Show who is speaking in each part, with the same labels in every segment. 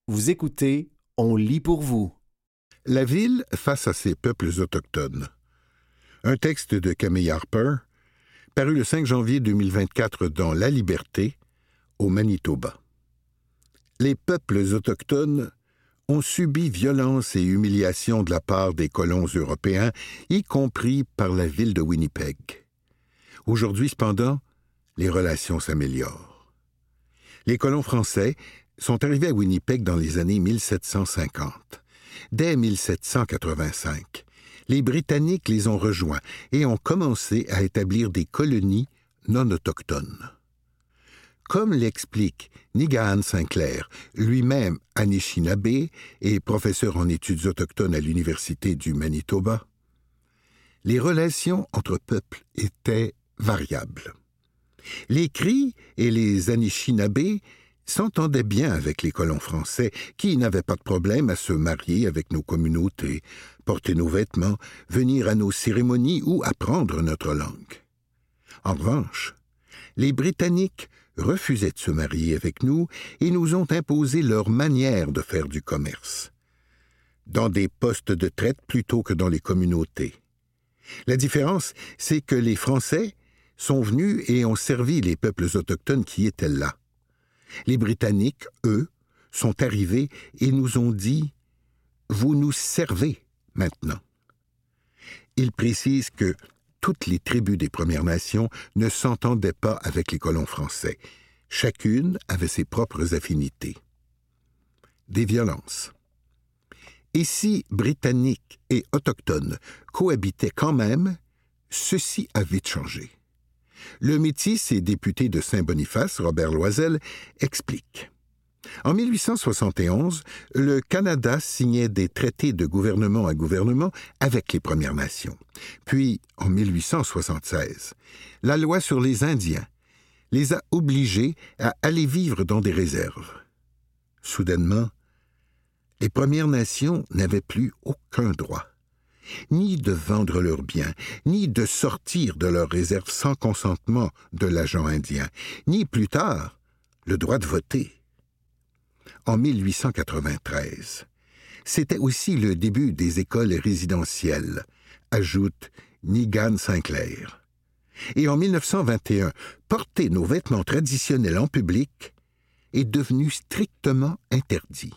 Speaker 1: Vous écoutez, on lit pour vous.
Speaker 2: La ville face à ses peuples autochtones. Un texte de Camille Harper, paru le 5 janvier 2024 dans La Liberté, au Manitoba. Les peuples autochtones ont subi violence et humiliation de la part des colons européens, y compris par la ville de Winnipeg. Aujourd'hui, cependant, les relations s'améliorent. Les colons français sont arrivés à Winnipeg dans les années 1750. Dès 1785, les Britanniques les ont rejoints et ont commencé à établir des colonies non autochtones. Comme l'explique Nigahan Sinclair, lui-même Anishinaabe et professeur en études autochtones à l'Université du Manitoba, les relations entre peuples étaient variables. Les Cris et les Anishinaabe s'entendaient bien avec les colons français qui n'avaient pas de problème à se marier avec nos communautés, porter nos vêtements, venir à nos cérémonies ou apprendre notre langue. En revanche, les Britanniques refusaient de se marier avec nous et nous ont imposé leur manière de faire du commerce, dans des postes de traite plutôt que dans les communautés. La différence, c'est que les Français sont venus et ont servi les peuples autochtones qui étaient là. Les Britanniques, eux, sont arrivés et nous ont dit « Vous nous servez maintenant ». Ils précisent que toutes les tribus des Premières Nations ne s'entendaient pas avec les colons français. Chacune avait ses propres affinités. Des violences. Et si Britanniques et Autochtones cohabitaient quand même, ceci a vite changé. Le métis et député de Saint-Boniface, Robert Loisel, explique. En 1871, le Canada signait des traités de gouvernement à gouvernement avec les Premières Nations. Puis, en 1876, la loi sur les Indiens les a obligés à aller vivre dans des réserves. Soudainement, les Premières Nations n'avaient plus aucun droit, ni de vendre leurs biens, ni de sortir de leurs réserves sans consentement de l'agent indien, ni plus tard le droit de voter. En 1893, c'était aussi le début des écoles résidentielles, ajoute Nigahan Sinclair. Et en 1921, porter nos vêtements traditionnels en public est devenu strictement interdit.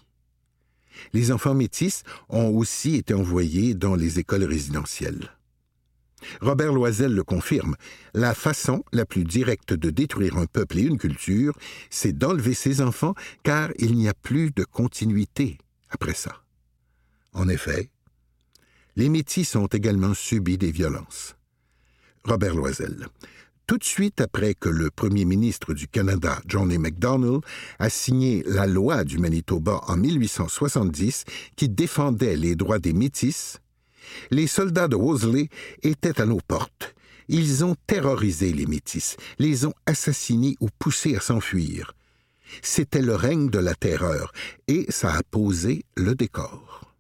Speaker 2: Les enfants métis ont aussi été envoyés dans les écoles résidentielles. Robert Loisel le confirme, la façon la plus directe de détruire un peuple et une culture, c'est d'enlever ses enfants, car il n'y a plus de continuité après ça. En effet, les Métis ont également subi des violences. Robert Loisel. Tout de suite après que le premier ministre du Canada, John A. Macdonald, a signé la loi du Manitoba en 1870 qui défendait les droits des Métis, les soldats de Wolseley étaient à nos portes. Ils ont terrorisé les Métis, les ont assassinés ou poussés à s'enfuir. C'était le règne de la terreur, et ça a posé le décor.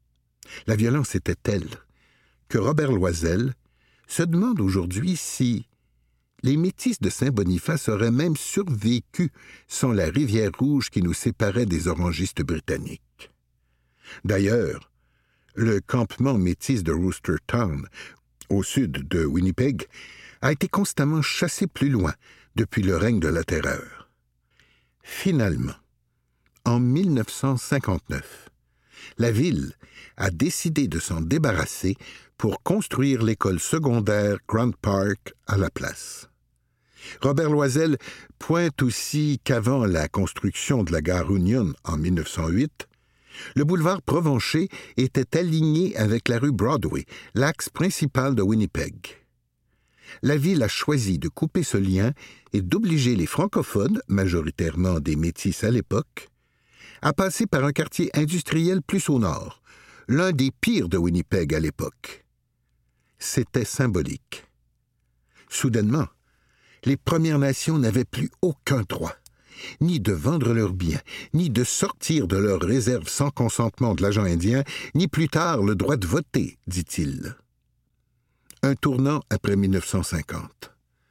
Speaker 2: La violence était telle que Robert Loisel se demande aujourd'hui si les Métis de Saint-Boniface auraient même survécu sans la rivière rouge qui nous séparait des orangistes britanniques. D'ailleurs, le campement métis de Rooster Town, au sud de Winnipeg, a été constamment chassé plus loin depuis le règne de la terreur. Finalement, en 1959, la ville a décidé de s'en débarrasser pour construire l'école secondaire Grant Park à la place. Robert Loisel pointe aussi qu'avant la construction de la gare Union en 1908, le boulevard Provencher était aligné avec la rue Broadway, l'axe principal de Winnipeg. La ville a choisi de couper ce lien et d'obliger les francophones, majoritairement des Métis à l'époque, à passer par un quartier industriel plus au nord, l'un des pires de Winnipeg à l'époque. C'était symbolique. Soudainement, les Premières Nations n'avaient plus aucun droit, ni de vendre leurs biens, ni de sortir de leurs réserves sans consentement de l'agent indien, ni plus tard le droit de voter, dit-il. Un tournant après 1950.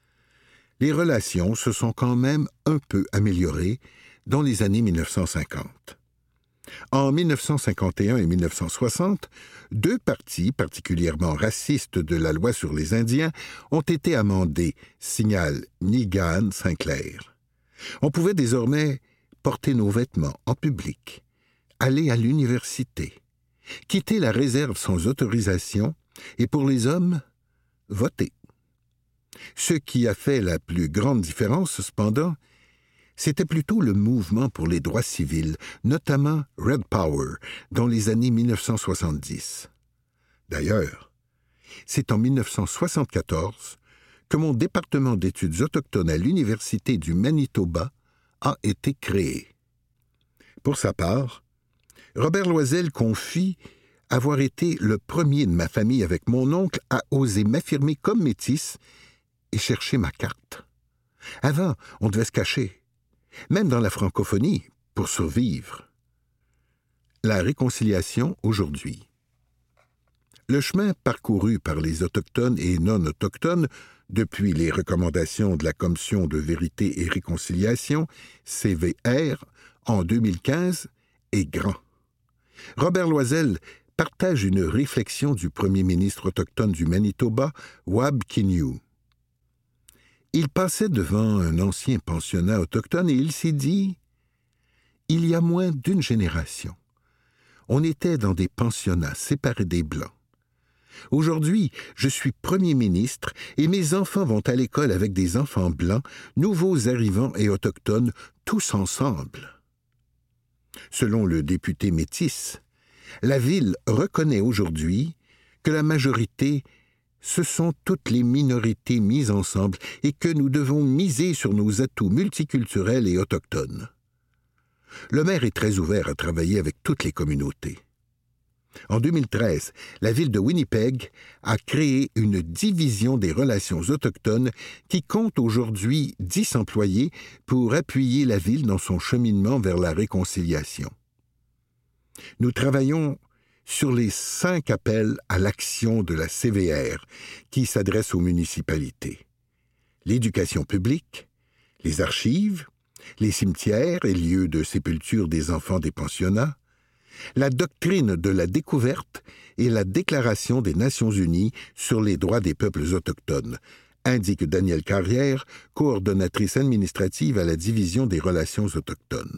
Speaker 2: Les relations se sont quand même un peu améliorées dans les années 1950. En 1951 et 1960, deux parties particulièrement racistes de la loi sur les Indiens ont été amendées, signale Nigan Sinclair. On pouvait désormais porter nos vêtements en public, aller à l'université, quitter la réserve sans autorisation et pour les hommes, voter. Ce qui a fait la plus grande différence, cependant, c'était plutôt le mouvement pour les droits civils, notamment Red Power, dans les années 1970. D'ailleurs, c'est en 1974 que mon département d'études autochtones à l'Université du Manitoba a été créé. Pour sa part, Robert Loisel confie avoir été le premier de ma famille avec mon oncle à oser m'affirmer comme métis et chercher ma carte. Avant, on devait se cacher, même dans la francophonie, pour survivre. La réconciliation aujourd'hui. Le chemin parcouru par les Autochtones et non-autochtones depuis les recommandations de la Commission de vérité et réconciliation, CVR, en 2015, est grand. Robert Loisel partage une réflexion du premier ministre autochtone du Manitoba, Wab Kinew. Il passait devant un ancien pensionnat autochtone et il s'est dit « Il y a moins d'une génération, on était dans des pensionnats séparés des Blancs. Aujourd'hui, je suis premier ministre et mes enfants vont à l'école avec des enfants blancs, nouveaux arrivants et autochtones, tous ensemble. » Selon le député métis, la ville reconnaît aujourd'hui que la majorité, ce sont toutes les minorités mises ensemble et que nous devons miser sur nos atouts multiculturels et autochtones. Le maire est très ouvert à travailler avec toutes les communautés. En 2013, la ville de Winnipeg a créé une division des relations autochtones qui compte aujourd'hui 10 employés pour appuyer la ville dans son cheminement vers la réconciliation. Nous travaillons sur les 5 appels à l'action de la CVR qui s'adressent aux municipalités. L'éducation publique, les archives, les cimetières et lieux de sépulture des enfants des pensionnats, la doctrine de la découverte et la Déclaration des Nations unies sur les droits des peuples autochtones, indique Danielle Carrière, coordonnatrice administrative à la Division des relations autochtones.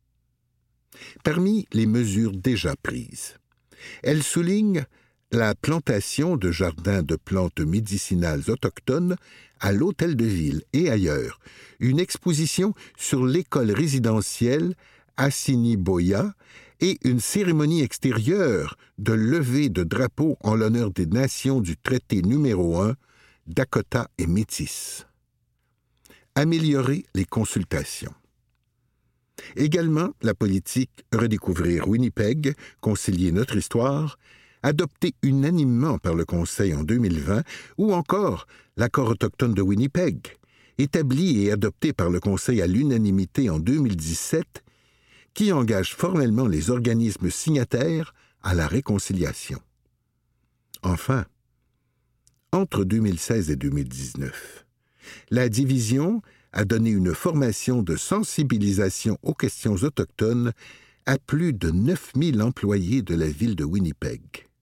Speaker 2: Parmi les mesures déjà prises, elle souligne la plantation de jardins de plantes médicinales autochtones à l'Hôtel de Ville et ailleurs, une exposition sur l'école résidentielle Assiniboia et une cérémonie extérieure de levée de drapeaux en l'honneur des nations du traité numéro 1, Dakota et Métis. Améliorer les consultations. Également, la politique Redécouvrir Winnipeg, concilier notre histoire, adoptée unanimement par le Conseil en 2020, ou encore l'accord autochtone de Winnipeg, établi et adopté par le Conseil à l'unanimité en 2017, qui engage formellement les organismes signataires à la réconciliation. Enfin, entre 2016 et 2019, la division a donné une formation de sensibilisation aux questions autochtones à plus de 9000 employés de la ville de Winnipeg.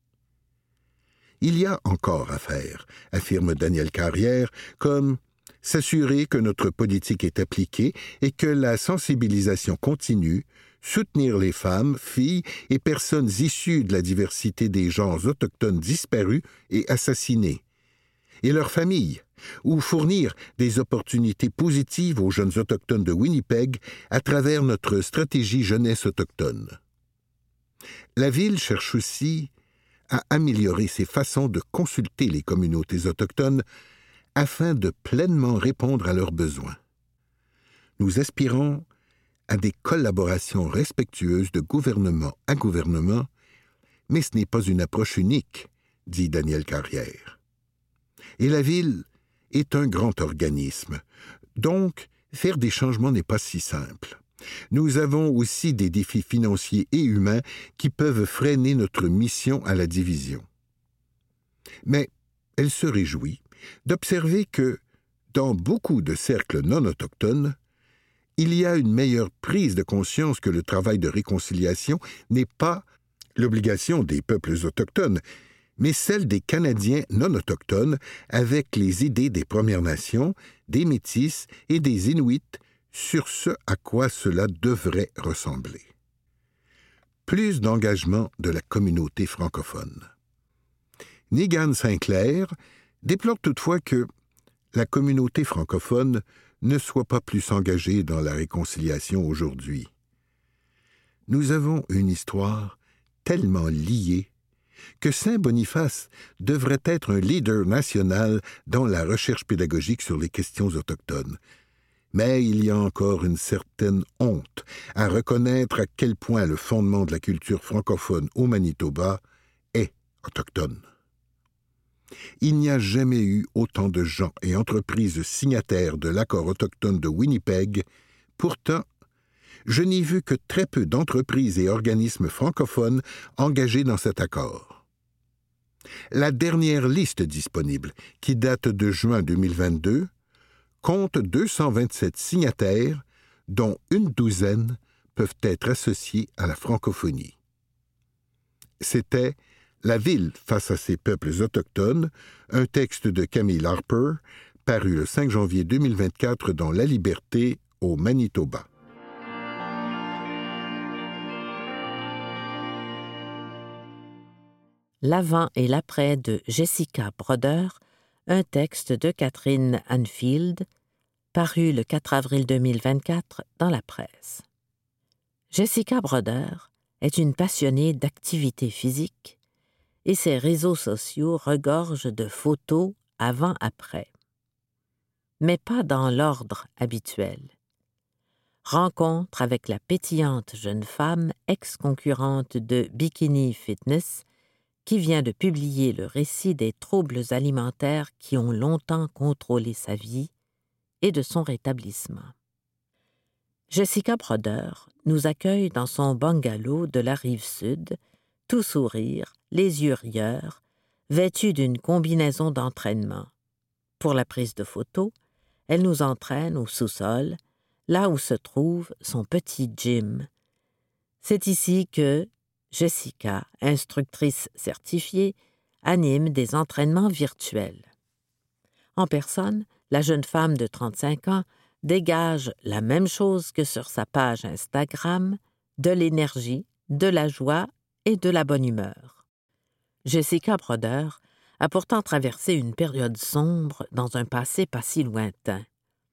Speaker 2: Il y a encore à faire, affirme Danielle Carrière, comme s'assurer que notre politique est appliquée et que la sensibilisation continue, soutenir les femmes, filles et personnes issues de la diversité des genres autochtones disparus et assassinés, et leurs familles, ou fournir des opportunités positives aux jeunes autochtones de Winnipeg à travers notre stratégie jeunesse autochtone. La ville cherche aussi à améliorer ses façons de consulter les communautés autochtones afin de pleinement répondre à leurs besoins. Nous aspirons à des collaborations respectueuses de gouvernement à gouvernement, mais ce n'est pas une approche unique, dit Danielle Carrière. Et la ville est un grand organisme, donc faire des changements n'est pas si simple. Nous avons aussi des défis financiers et humains qui peuvent freiner notre mission à la division. Mais elle se réjouit d'observer que, dans beaucoup de cercles non autochtones, il y a une meilleure prise de conscience que le travail de réconciliation n'est pas l'obligation des peuples autochtones, mais celle des Canadiens non autochtones avec les idées des Premières Nations, des Métis et des Inuits sur ce à quoi cela devrait ressembler. Plus d'engagement de la communauté francophone. Nigan Sinclair déplore toutefois que la communauté francophone ne soit pas plus engagée dans la réconciliation aujourd'hui. Nous avons une histoire tellement liée que Saint Boniface devrait être un leader national dans la recherche pédagogique sur les questions autochtones. Mais il y a encore une certaine honte à reconnaître à quel point le fondement de la culture francophone au Manitoba est autochtone. Il n'y a jamais eu autant de gens et entreprises signataires de l'accord autochtone de Winnipeg. Pourtant, je n'ai vu que très peu d'entreprises et organismes francophones engagés dans cet accord. La dernière liste disponible, qui date de juin 2022, compte 227 signataires, dont une douzaine peuvent être associés à la francophonie. C'était La ville face à ses peuples autochtones, un texte de Camille Harper, paru le 5 janvier 2024 dans La Liberté, au Manitoba.
Speaker 3: L'avant et l'après de Jessica Broder, un texte de Catherine Anfield, paru le 4 avril 2024 dans la presse. Jessica Broder est une passionnée d'activité physique et ses réseaux sociaux regorgent de photos avant-après. Mais pas dans l'ordre habituel. Rencontre avec la pétillante jeune femme ex-concurrente de Bikini Fitness qui vient de publier le récit des troubles alimentaires qui ont longtemps contrôlé sa vie et de son rétablissement. Jessica Broder nous accueille dans son bungalow de la Rive-Sud, tout sourire, les yeux rieurs, vêtue d'une combinaison d'entraînement. Pour la prise de photos, elle nous entraîne au sous-sol, là où se trouve son petit gym. C'est ici que Jessica, instructrice certifiée, anime des entraînements virtuels. En personne, la jeune femme de 35 ans dégage la même chose que sur sa page Instagram, de l'énergie, de la joie et de la bonne humeur. Jessica Broder a pourtant traversé une période sombre dans un passé pas si lointain.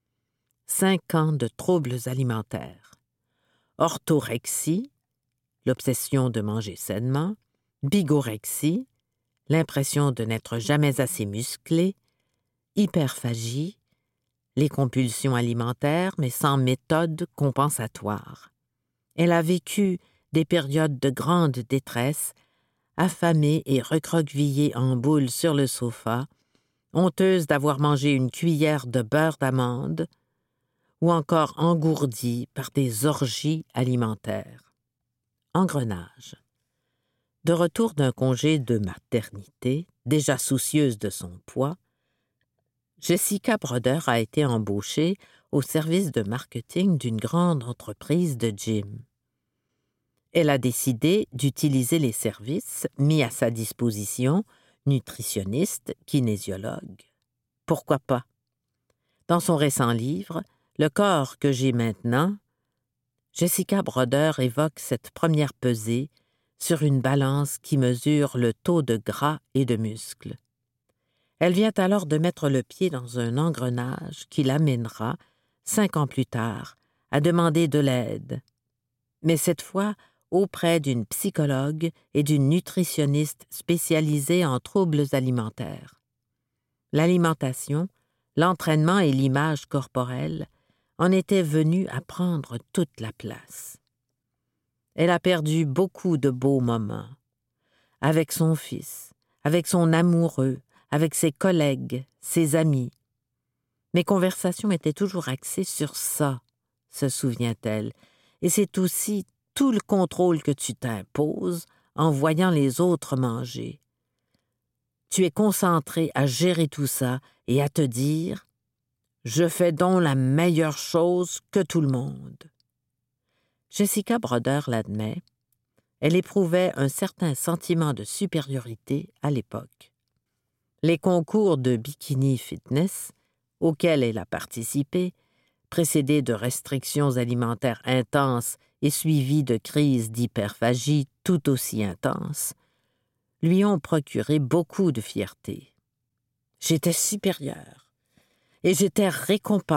Speaker 3: 5 ans de troubles alimentaires. Orthorexie, l'obsession de manger sainement, bigorexie, l'impression de n'être jamais assez musclé, hyperphagie, les compulsions alimentaires mais sans méthode compensatoire. Elle a vécu des périodes de grande détresse, affamée et recroquevillée en boule sur le sofa, honteuse d'avoir mangé une cuillère de beurre d'amande, ou encore engourdie par des orgies alimentaires. Engrenage. De retour d'un congé de maternité, déjà soucieuse de son poids, Jessica Broder a été embauchée au service de marketing d'une grande entreprise de gym. Elle a décidé d'utiliser les services mis à sa disposition, nutritionniste, kinésiologue. Pourquoi pas? Dans son récent livre, « Le corps que j'ai maintenant », Jessica Broder évoque cette première pesée sur une balance qui mesure le taux de gras et de muscles. Elle vient alors de mettre le pied dans un engrenage qui l'amènera, 5 ans plus tard, à demander de l'aide. Mais cette fois, auprès d'une psychologue et d'une nutritionniste spécialisée en troubles alimentaires. L'alimentation, l'entraînement et l'image corporelle en étaient venus à prendre toute la place. Elle a perdu beaucoup de beaux moments, avec son fils, avec son amoureux, avec ses collègues, ses amis. Mes conversations étaient toujours axées sur ça, se souvient-elle, et c'est aussi tout le contrôle que tu t'imposes en voyant les autres manger. Tu es concentré à gérer tout ça et à te dire « Je fais donc la meilleure chose que tout le monde. » Jessica Broder l'admet, elle éprouvait un certain sentiment de supériorité à l'époque. Les concours de bikini fitness, auxquels elle a participé, précédés de restrictions alimentaires intenses et suivis de crises d'hyperphagie tout aussi intenses, lui ont procuré beaucoup de fierté. « J'étais supérieure et j'étais récompensée »,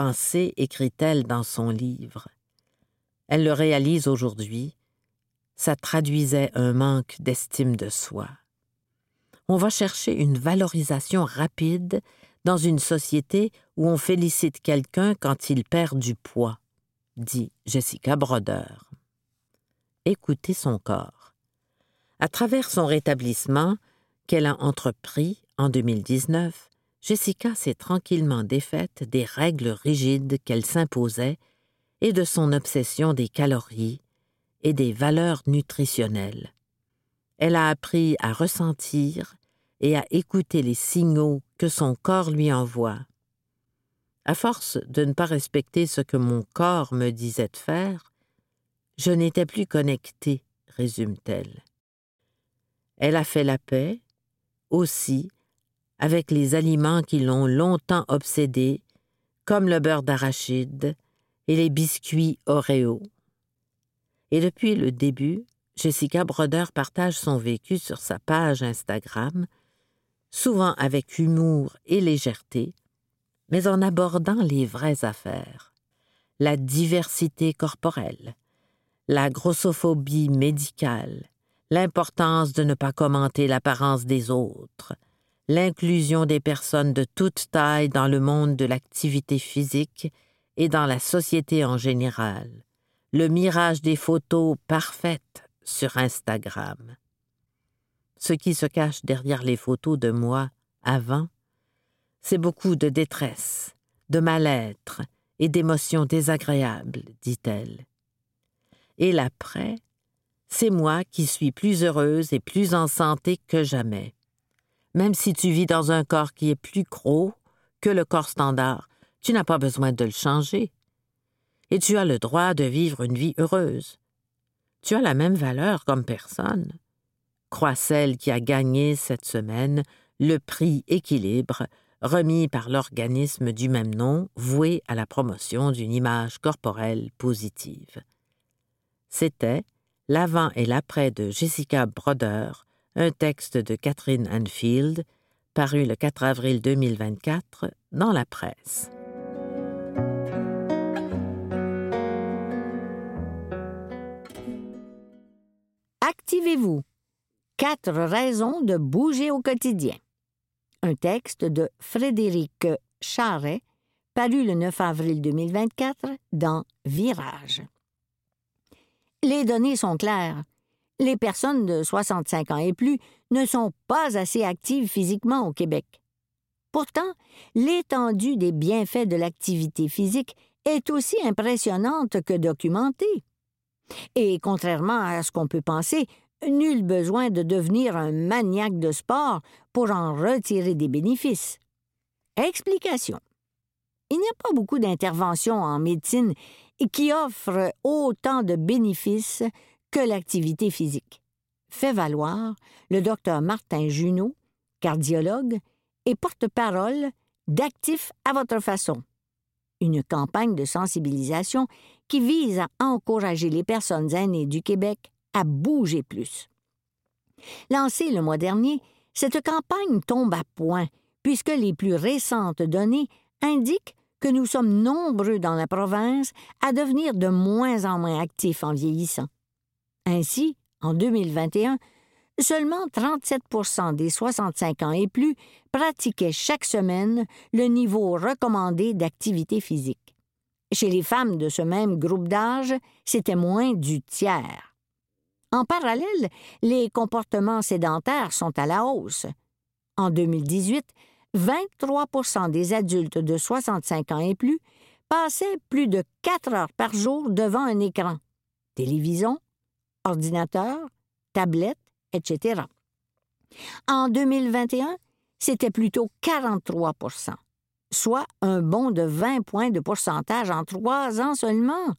Speaker 3: écrit-elle dans son livre. Elle le réalise aujourd'hui, ça traduisait un manque d'estime de soi. On va chercher une valorisation rapide dans une société où on félicite quelqu'un quand il perd du poids, dit Jessica Broder. Écoutez son corps. À travers son rétablissement qu'elle a entrepris en 2019, Jessica s'est tranquillement défaite des règles rigides qu'elle s'imposait et de son obsession des calories et des valeurs nutritionnelles. Elle a appris à ressentir et à écouter les signaux que son corps lui envoie. À force de ne pas respecter ce que mon corps me disait de faire, je n'étais plus connectée, résume-t-elle. Elle a fait la paix, aussi, avec les aliments qui l'ont longtemps obsédée, comme le beurre d'arachide et les biscuits Oreo. Et depuis le début, Jessica Broder partage son vécu sur sa page Instagram, souvent avec humour et légèreté, mais en abordant les vraies affaires. La diversité corporelle, la grossophobie médicale, l'importance de ne pas commenter l'apparence des autres, l'inclusion des personnes de toute taille dans le monde de l'activité physique et dans la société en général, le mirage des photos parfaites sur Instagram. Ce qui se cache derrière les photos de moi avant, c'est beaucoup de détresse, de mal-être et d'émotions désagréables, dit-elle. Et l'après, c'est moi qui suis plus heureuse et plus en santé que jamais. Même si tu vis dans un corps qui est plus gros que le corps standard, tu n'as pas besoin de le changer. Et tu as le droit de vivre une vie heureuse. Tu as la même valeur comme personne, croit celle qui a gagné cette semaine le prix Équilibre, remis par l'organisme du même nom, voué à la promotion d'une image corporelle positive. C'était l'avant et l'après de Jessica Broder, un texte de Catherine Anfield, paru le 4 avril 2024 dans la presse.
Speaker 4: Activez-vous. 4 raisons de bouger au quotidien. Un texte de Frédéric Charret, paru le 9 avril 2024 dans Virage. Les données sont claires. Les personnes de 65 ans et plus ne sont pas assez actives physiquement au Québec. Pourtant, l'étendue des bienfaits de l'activité physique est aussi impressionnante que documentée. Et contrairement à ce qu'on peut penser, nul besoin de devenir un maniaque de sport pour en retirer des bénéfices. Explication. Il n'y a pas beaucoup d'interventions en médecine qui offrent autant de bénéfices que l'activité physique. Fait valoir le Dr Martin Junot, cardiologue et porte-parole d'Actifs à votre façon. Une campagne de sensibilisation qui vise à encourager les personnes aînées du Québec à bouger plus. Lancée le mois dernier, cette campagne tombe à point puisque les plus récentes données indiquent que nous sommes nombreux dans la province à devenir de moins en moins actifs en vieillissant. Ainsi, en 2021, seulement 37% des 65 ans et plus pratiquaient chaque semaine le niveau recommandé d'activité physique. Chez les femmes de ce même groupe d'âge, c'était moins du tiers. En parallèle, les comportements sédentaires sont à la hausse. En 2018, 23% des adultes de 65 ans et plus passaient plus de 4 heures par jour devant un écran, télévision, ordinateur, tablette, etc. En 2021, c'était plutôt 43%, soit un bond de 20 points de pourcentage en 3 ans seulement.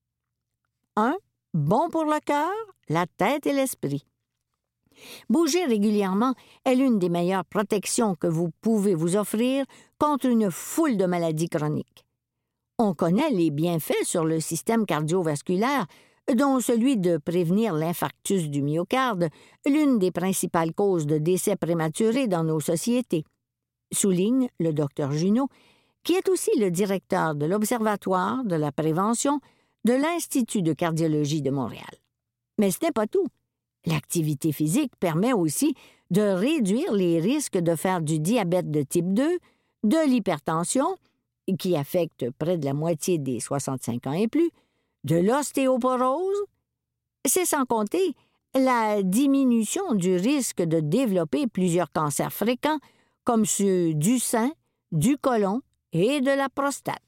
Speaker 4: 1. Bon pour le cœur, la tête et l'esprit. Bouger régulièrement est l'une des meilleures protections que vous pouvez vous offrir contre une foule de maladies chroniques. On connaît les bienfaits sur le système cardiovasculaire, dont celui de prévenir l'infarctus du myocarde, l'une des principales causes de décès prématurés dans nos sociétés, souligne le Dr Junot, qui est aussi le directeur de l'Observatoire de la prévention de l'Institut de cardiologie de Montréal. Mais ce n'est pas tout. L'activité physique permet aussi de réduire les risques de faire du diabète de type 2, de l'hypertension, qui affecte près de la moitié des 65 ans et plus, de l'ostéoporose. C'est sans compter la diminution du risque de développer plusieurs cancers fréquents, comme ceux du sein, du côlon et de la prostate.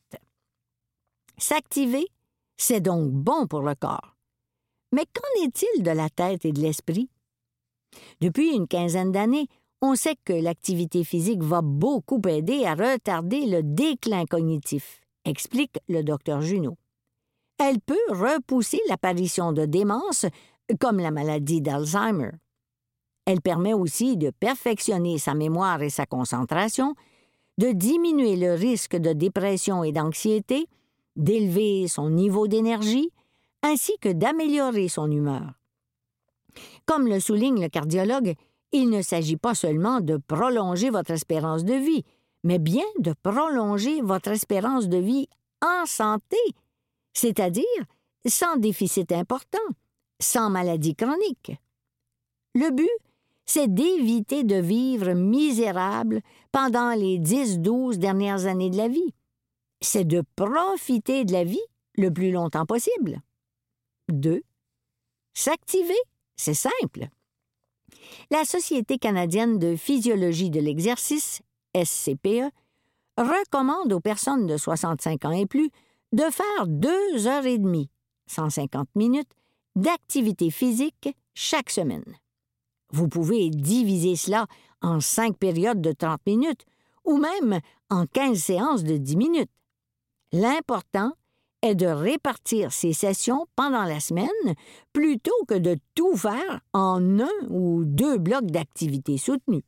Speaker 4: S'activer, c'est donc bon pour le corps. Mais qu'en est-il de la tête et de l'esprit? Depuis une quinzaine d'années, on sait que l'activité physique va beaucoup aider à retarder le déclin cognitif, explique le Dr Junot. Elle peut repousser l'apparition de démence, comme la maladie d'Alzheimer. Elle permet aussi de perfectionner sa mémoire et sa concentration, de diminuer le risque de dépression et d'anxiété, d'élever son niveau d'énergie, ainsi que d'améliorer son humeur. Comme le souligne le cardiologue, il ne s'agit pas seulement de prolonger votre espérance de vie, mais bien de prolonger votre espérance de vie en santé, c'est-à-dire sans déficit important, sans maladie chronique. Le but, c'est d'éviter de vivre misérable pendant les 10-12 dernières années de la vie. C'est de profiter de la vie le plus longtemps possible. 2. S'activer, c'est simple. La Société canadienne de physiologie de l'exercice, SCPE, recommande aux personnes de 65 ans et plus de faire 2 heures et demie, 150 minutes, d'activité physique chaque semaine. Vous pouvez diviser cela en 5 périodes de 30 minutes ou même en 15 séances de 10 minutes. L'important est de répartir ces sessions pendant la semaine plutôt que de tout faire en 1 ou 2 blocs d'activité soutenue.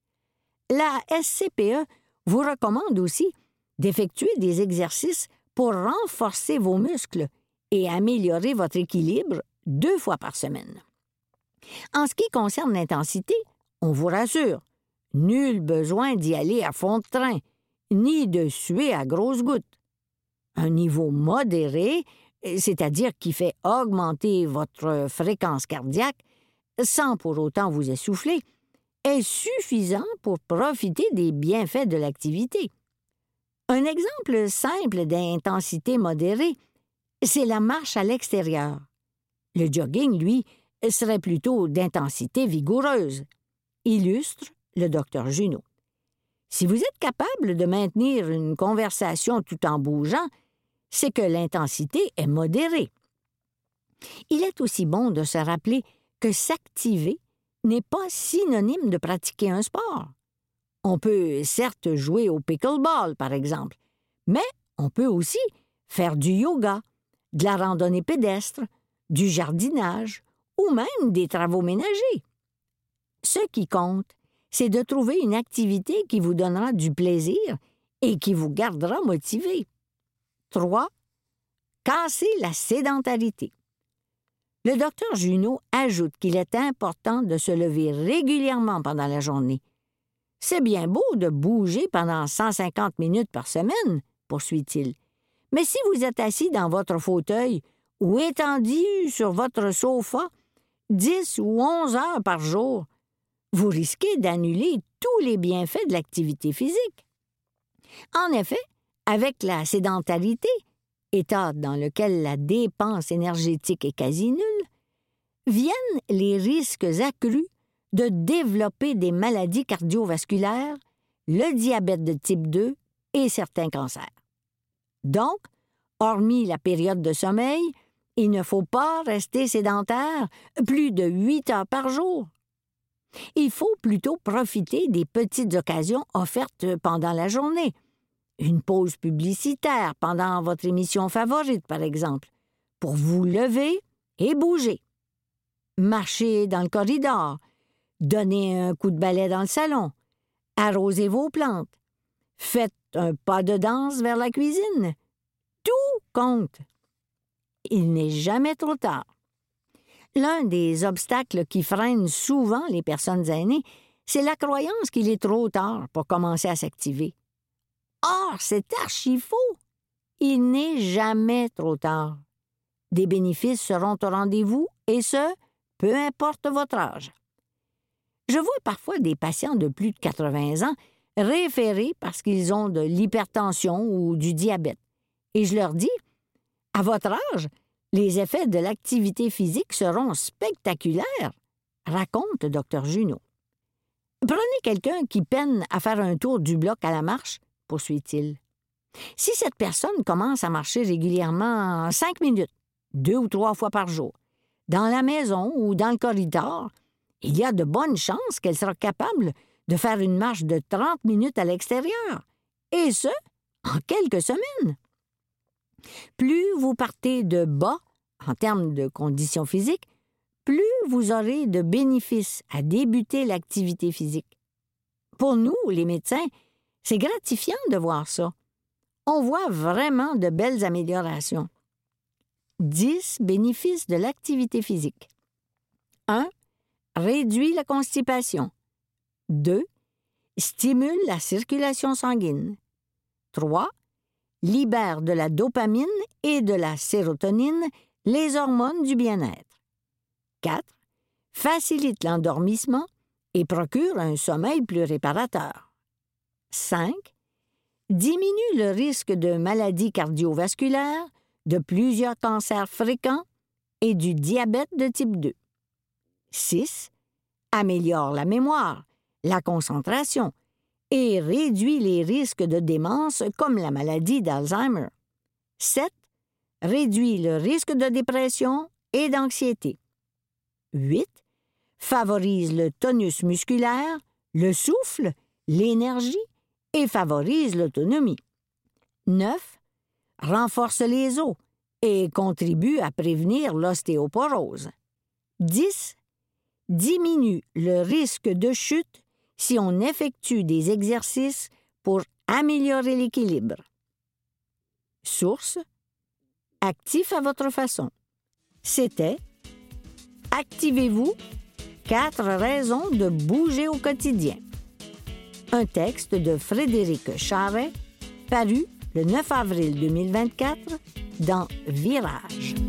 Speaker 4: La SCPE vous recommande aussi d'effectuer des exercices pour renforcer vos muscles et améliorer votre équilibre 2 fois par semaine. En ce qui concerne l'intensité, on vous rassure, nul besoin d'y aller à fond de train, ni de suer à grosses gouttes. Un niveau modéré, c'est-à-dire qui fait augmenter votre fréquence cardiaque, sans pour autant vous essouffler, est suffisant pour profiter des bienfaits de l'activité. Un exemple simple d'intensité modérée, c'est la marche à l'extérieur. Le jogging, lui, serait plutôt d'intensité vigoureuse, illustre le Dr Junot. Si vous êtes capable de maintenir une conversation tout en bougeant, c'est que l'intensité est modérée. Il est aussi bon de se rappeler que s'activer n'est pas synonyme de pratiquer un sport. On peut certes jouer au pickleball, par exemple, mais on peut aussi faire du yoga, de la randonnée pédestre, du jardinage ou même des travaux ménagers. Ce qui compte, c'est de trouver une activité qui vous donnera du plaisir et qui vous gardera motivé. 3. Casser la sédentarité. Le Dr Junot ajoute qu'il est important de se lever régulièrement pendant la journée. C'est bien beau de bouger pendant 150 minutes par semaine, poursuit-il. Mais si vous êtes assis dans votre fauteuil ou étendu sur votre sofa 10 ou 11 heures par jour, vous risquez d'annuler tous les bienfaits de l'activité physique. En effet, avec la sédentarité, état dans lequel la dépense énergétique est quasi nulle, viennent les risques accrus de développer des maladies cardiovasculaires, le diabète de type 2 et certains cancers. Donc, hormis la période de sommeil, il ne faut pas rester sédentaire plus de 8 heures par jour. Il faut plutôt profiter des petites occasions offertes pendant la journée, Une pause publicitaire pendant votre émission favorite, par exemple, pour vous lever et bouger. Marcher dans le corridor, donner un coup de balai dans le salon, arroser vos plantes, faites un pas de danse vers la cuisine. Tout compte. Il n'est jamais trop tard. L'un des obstacles qui freinent souvent les personnes aînées, c'est la croyance qu'il est trop tard pour commencer à s'activer. Or, c'est archi faux. Il n'est jamais trop tard. Des bénéfices seront au rendez-vous, et ce, peu importe votre âge. Je vois parfois des patients de plus de 80 ans référer parce qu'ils ont de l'hypertension ou du diabète. Et je leur dis, à votre âge, les effets de l'activité physique seront spectaculaires, raconte Dr Junot. Prenez quelqu'un qui peine à faire un tour du bloc à la marche, poursuit-il. Si cette personne commence à marcher régulièrement en 5 minutes, 2 ou 3 fois par jour, dans la maison ou dans le corridor, il y a de bonnes chances qu'elle sera capable de faire une marche de 30 minutes à l'extérieur, et ce, en quelques semaines. Plus vous partez de bas en termes de conditions physiques, plus vous aurez de bénéfices à débuter l'activité physique. Pour nous, les médecins, c'est gratifiant de voir ça. On voit vraiment de belles améliorations. 10 bénéfices de l'activité physique. 1. Réduit la constipation. 2. Stimule la circulation sanguine. 3. Libère de la dopamine et de la sérotonine, les hormones du bien-être. 4. Facilite l'endormissement et procure un sommeil plus réparateur. 5. Diminue le risque de maladies cardiovasculaires, de plusieurs cancers fréquents et du diabète de type 2. 6. Améliore la mémoire, la concentration et réduit les risques de démence comme la maladie d'Alzheimer. 7. Réduit le risque de dépression et d'anxiété. 8. Favorise le tonus musculaire, le souffle, l'énergie et favorise l'autonomie. 9. Renforce les os et contribue à prévenir l'ostéoporose. 10. Diminue le risque de chute si on effectue des exercices pour améliorer l'équilibre. Source: Actif à votre façon. C'était Activez-vous, 4 raisons de bouger au quotidien. Un texte de Frédéric Charret, paru le 9 avril 2024 dans Virage.